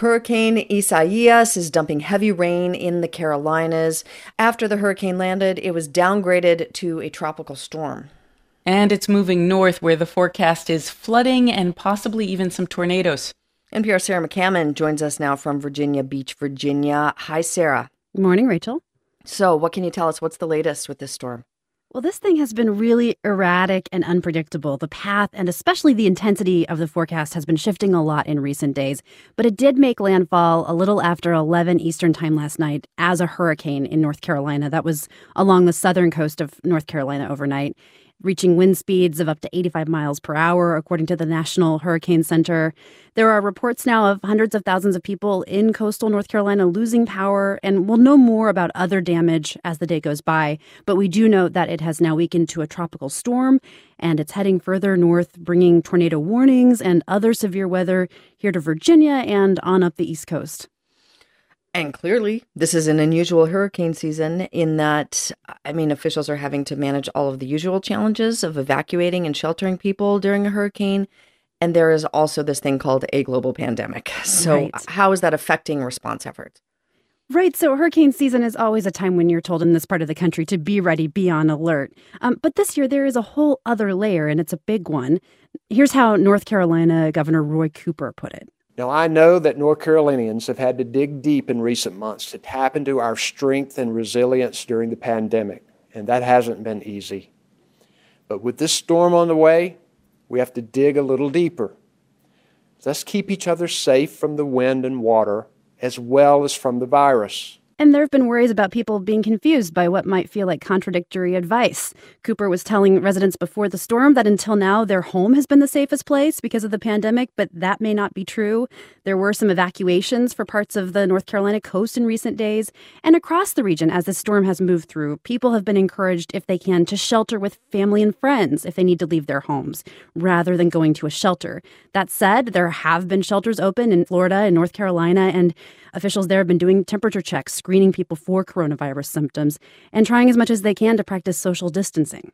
Hurricane Isaias is dumping heavy rain in the Carolinas. After the hurricane landed, it was downgraded to a tropical storm. And it's moving north, where the forecast is flooding and possibly even some tornadoes. NPR's Sarah McCammon joins us now from Virginia Beach, Virginia. Hi, Sarah. Good morning, Rachel. So what can you tell us? What's the latest with this storm? Well, this thing has been really erratic and unpredictable. The path and especially the intensity of the forecast has been shifting a lot in recent days. But it did make landfall a little after 11 Eastern time last night as a hurricane in North Carolina. That was along the southern coast of North Carolina overnight, reaching wind speeds of up to 85 miles per hour, according to the National Hurricane Center. There are reports now of hundreds of thousands of people in coastal North Carolina losing power, and we'll know more about other damage as the day goes by. But we do know that it has now weakened to a tropical storm, and it's heading further north, bringing tornado warnings and other severe weather here to Virginia and on up the East Coast. And clearly, this is an unusual hurricane season in that, officials are having to manage all of the usual challenges of evacuating and sheltering people during a hurricane. And there is also this thing called a global pandemic. So Right. How is that affecting response efforts? Right. So hurricane season is always a time when you're told in this part of the country to be ready, be on alert. But this year, there is a whole other layer, and it's a big one. Here's how North Carolina Governor Roy Cooper put it. Now, I know that North Carolinians have had to dig deep in recent months to tap into our strength and resilience during the pandemic, and that hasn't been easy. But with this storm on the way, we have to dig a little deeper. Let's keep each other safe from the wind and water, as well as from the virus. And there have been worries about people being confused by what might feel like contradictory advice. Cooper was telling residents before the storm that until now their home has been the safest place because of the pandemic, but that may not be true. There were some evacuations for parts of the North Carolina coast in recent days. And across the region, as the storm has moved through, people have been encouraged, if they can, to shelter with family and friends if they need to leave their homes, rather than going to a shelter. That said, there have been shelters open in Florida and North Carolina, and officials there have been doing temperature checks, screening people for coronavirus symptoms, and trying as much as they can to practice social distancing.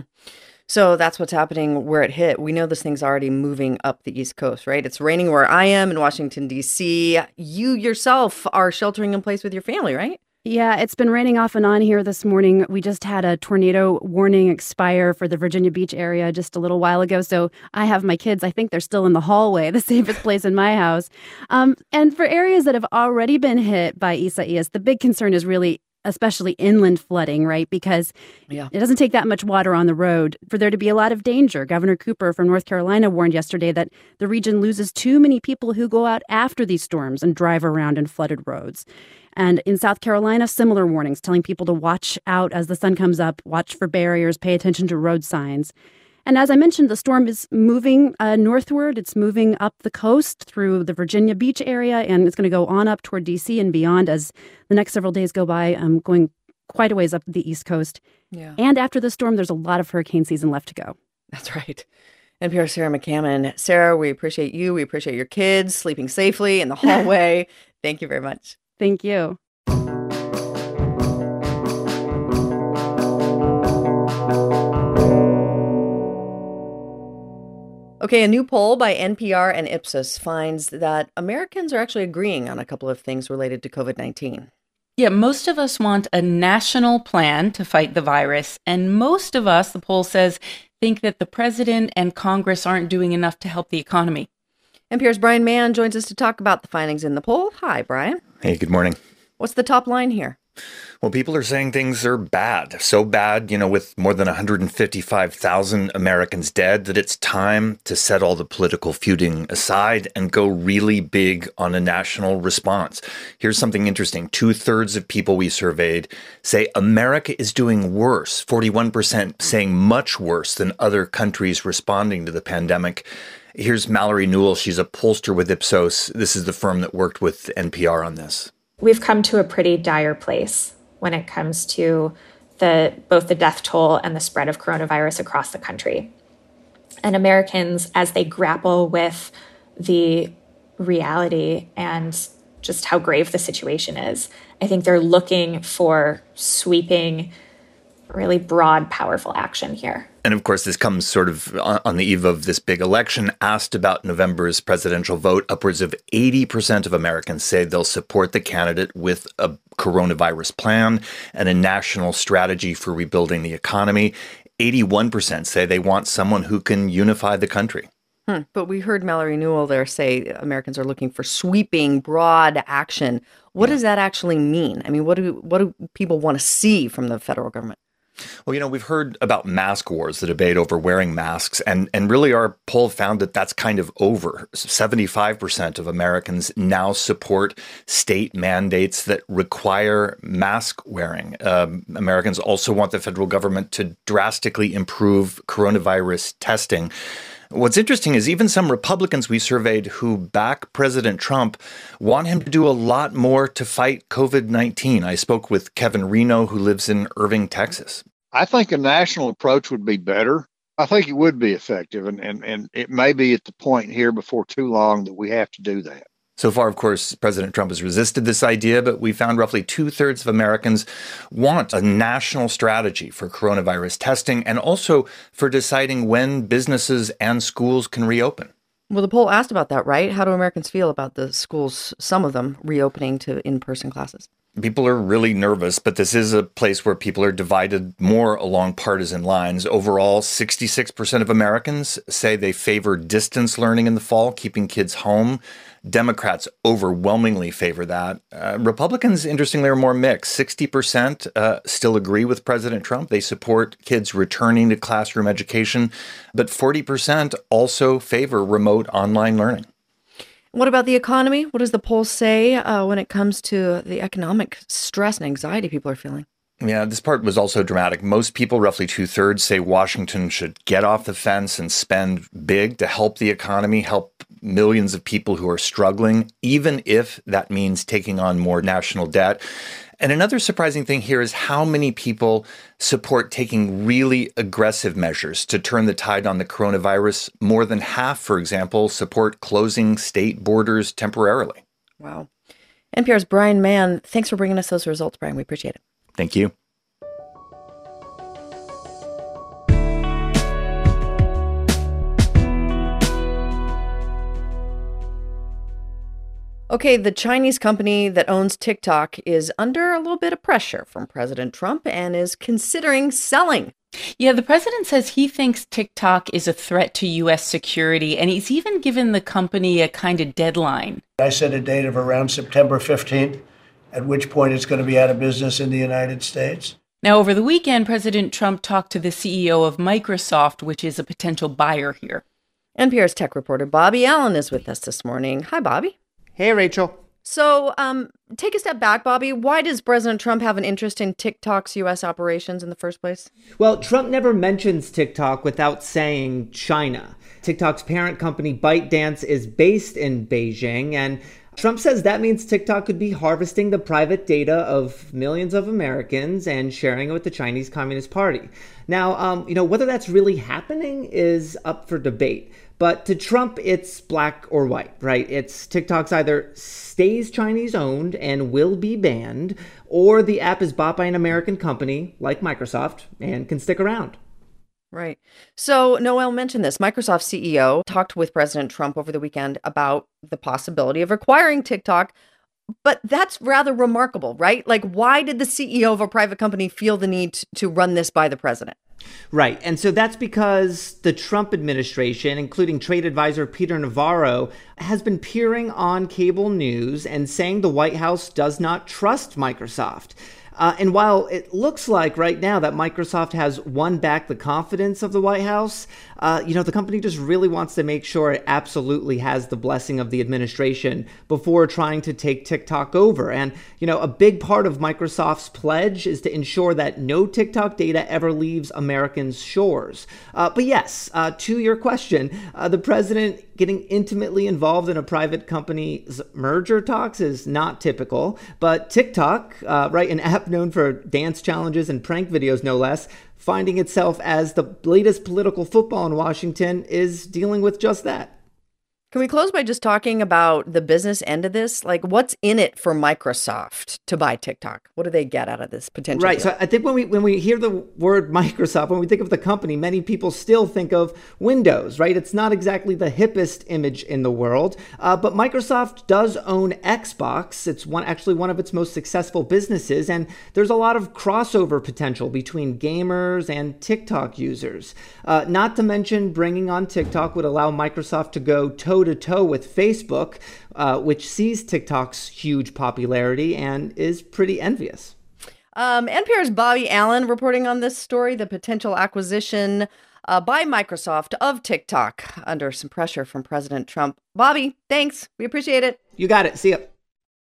So that's what's happening where it hit. We know this thing's already moving up the East Coast, right? It's raining where I am in Washington, D.C. You yourself are sheltering in place with your family, right? Yeah, it's been raining off and on here this morning. We just had a tornado warning expire for the Virginia Beach area just a little while ago. So I have my kids, I think they're still in the hallway, the safest place in my house. And for areas that have already been hit by Isaias, the big concern is really especially inland flooding, right? Because it doesn't take that much water on the road for there to be a lot of danger. Governor Cooper from North Carolina warned yesterday that the region loses too many people who go out after these storms and drive around in flooded roads. And in South Carolina, similar warnings telling people to watch out as the sun comes up, watch for barriers, pay attention to road signs. And as I mentioned, the storm is moving northward. It's moving up the coast through the Virginia Beach area, and it's going to go on up toward D.C. and beyond as the next several days go by, going quite a ways up the East Coast. Yeah. And after the storm, there's a lot of hurricane season left to go. That's right. NPR's Sarah McCammon. Sarah, we appreciate you. We appreciate your kids sleeping safely in the hallway. Thank you very much. Thank you. Okay, a new poll by NPR and Ipsos finds that Americans are actually agreeing on a couple of things related to COVID-19. Yeah, most of us want a national plan to fight the virus. And most of us, the poll says, think that the president and Congress aren't doing enough to help the economy. NPR's Brian Mann joins us to talk about the findings in the poll. Hi, Brian. Hey, good morning. What's the top line here? Well, people are saying things are bad. So bad, with more than 155,000 Americans dead, that it's time to set all the political feuding aside and go really big on a national response. Here's something interesting. 2/3 of people we surveyed say America is doing worse. 41% saying much worse than other countries responding to the pandemic. Here's Mallory Newell. She's a pollster with Ipsos. This is the firm that worked with NPR on this. We've come to a pretty dire place when it comes to both the death toll and the spread of coronavirus across the country. And Americans, as they grapple with the reality and just how grave the situation is, I think they're looking for sweeping really broad, powerful action here. And of course, this comes sort of on the eve of this big election. Asked about November's presidential vote, upwards of 80% of Americans say they'll support the candidate with a coronavirus plan and a national strategy for rebuilding the economy. 81% say they want someone who can unify the country. But we heard Mallory Newell there say Americans are looking for sweeping, broad action. What does that actually mean? I mean, what do people want to see from the federal government? Well, we've heard about mask wars, the debate over wearing masks, and really our poll found that that's kind of over. 75% of Americans now support state mandates that require mask wearing. Americans also want the federal government to drastically improve coronavirus testing. What's interesting is even some Republicans we surveyed who back President Trump want him to do a lot more to fight COVID-19. I spoke with Kevin Reno, who lives in Irving, Texas. I think a national approach would be better. I think it would be effective, and it may be at the point here before too long that we have to do that. So far, of course, President Trump has resisted this idea, but we found roughly 2/3 of Americans want a national strategy for coronavirus testing and also for deciding when businesses and schools can reopen. Well, the poll asked about that, right? How do Americans feel about the schools, some of them, reopening to in-person classes? People are really nervous, but this is a place where people are divided more along partisan lines. Overall, 66% of Americans say they favor distance learning in the fall, keeping kids home. Democrats overwhelmingly favor that. Republicans, interestingly, are more mixed. 60% still agree with President Trump. They support kids returning to classroom education, but 40% also favor remote online learning. What about the economy? What does the poll say when it comes to the economic stress and anxiety people are feeling? Yeah, this part was also dramatic. Most people, roughly 2/3, say Washington should get off the fence and spend big to help the economy, help millions of people who are struggling, even if that means taking on more national debt. And another surprising thing here is how many people support taking really aggressive measures to turn the tide on the coronavirus. More than half, for example, support closing state borders temporarily. Wow. NPR's Brian Mann, thanks for bringing us those results, Brian. We appreciate it. Thank you. Okay, the Chinese company that owns TikTok is under a little bit of pressure from President Trump and is considering selling. Yeah, the president says he thinks TikTok is a threat to U.S. security, and he's even given the company a kind of deadline. I set a date of around September 15th, at which point it's going to be out of business in the United States. Now, over the weekend, President Trump talked to the CEO of Microsoft, which is a potential buyer here. NPR's tech reporter Bobby Allen is with us this morning. Hi, Bobby. Hey, Rachel. So take a step back, Bobby. Why does President Trump have an interest in TikTok's U.S. operations in the first place? Well, Trump never mentions TikTok without saying China. TikTok's parent company ByteDance is based in Beijing, and Trump says that means TikTok could be harvesting the private data of millions of Americans and sharing it with the Chinese Communist Party. Now, whether that's really happening is up for debate. But to Trump, it's black or white, right? It's TikTok's either stays Chinese owned and will be banned, or the app is bought by an American company like Microsoft and can stick around. Right. So Noel mentioned this. Microsoft CEO talked with President Trump over the weekend about the possibility of acquiring TikTok. But that's rather remarkable, right? Like, why did the CEO of a private company feel the need to run this by the president? Right. And so that's because the Trump administration, including trade advisor Peter Navarro, has been peering on cable news and saying the White House does not trust Microsoft. And while it looks like right now that Microsoft has won back the confidence of the White House, the company just really wants to make sure it absolutely has the blessing of the administration before trying to take TikTok over. And, a big part of Microsoft's pledge is to ensure that no TikTok data ever leaves Americans' shores. But yes, to your question, the president getting intimately involved in a private company's merger talks is not typical. But TikTok, an app known for dance challenges and prank videos, no less, finding itself as the latest political football in Washington, is dealing with just that. Can we close by just talking about the business end of this? Like, what's in it for Microsoft to buy TikTok? What do they get out of this potential Right. deal? So I think when we hear the word Microsoft, when we think of the company, many people still think of Windows, right? It's not exactly the hippest image in the world, but Microsoft does own Xbox. It's actually one of its most successful businesses, and there's a lot of crossover potential between gamers and TikTok users. Not to mention, bringing on TikTok would allow Microsoft to go toe-to-toe with Facebook, which sees TikTok's huge popularity and is pretty envious. NPR's Bobby Allen reporting on this story, the potential acquisition by Microsoft of TikTok under some pressure from President Trump. Bobby, thanks. We appreciate it. You got it. See ya.